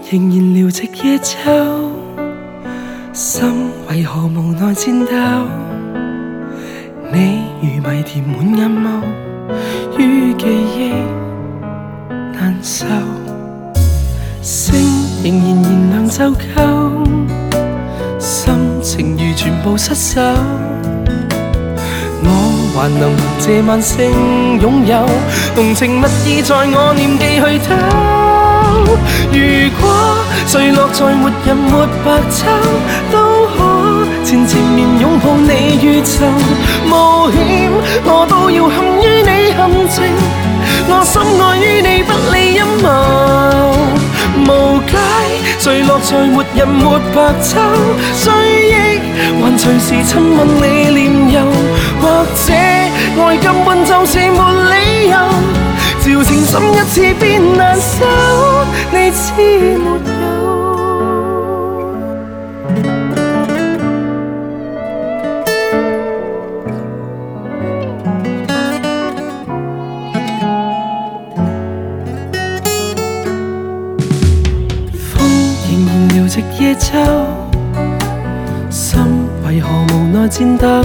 仍然撩直夜秋，心為何無奈顫抖？你如迷甜滿眼眸，於記憶難受。星仍然燃亮晝舊，心情如全部失守。我還能這晚星擁有，動情蜜意在我念記去偷。如果墜落在沒日沒白晝，都可纏纏綿擁抱你宇宙。冒險我都要陷於你陷阱，我深愛於你不理陰謀。無解墜落在沒日沒白晝，追憶還隨時親吻你臉柔，或者愛根本就是沒理由，調情深一次變難受，你知沒有？直夜秋，心為何無奈顫抖？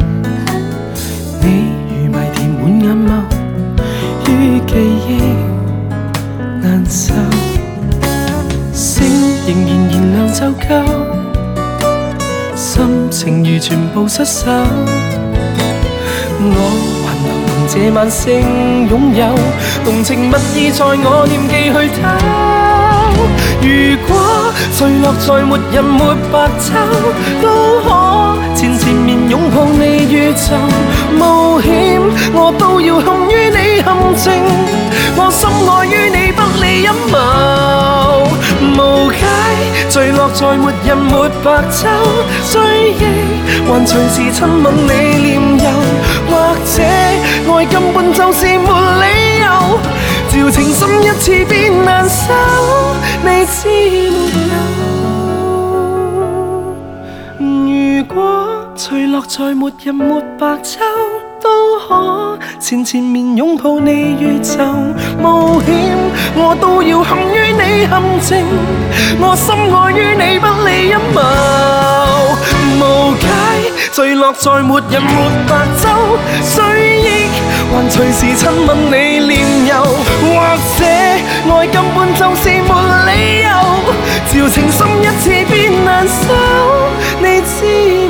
你如迷甜滿眼眸，於記憶難受。星仍然燃亮晝舊，心情如全部失守。我還能憑這晚星擁有，動情蜜意在我念記去偷。如果墜落在沒日沒白晝，都可纏纏綿擁抱你宇宙。冒險我都要陷於你陷阱，我深愛於你不理陰謀。無解墜落在沒日沒白晝，追憶還隨時親吻你臉柔，或者愛根本就是沒理由，調情深一次變難受，你知沒有？如果墜落在沒日沒白晝，都可纏纏綿擁抱你宇宙。冒險我都要陷於你陷阱，我深愛於你不理陰謀。無解墜落在沒日沒白晝，追憶還隨時親吻你臉柔，或者愛根本就是沒理由，調情深一次變難受，你知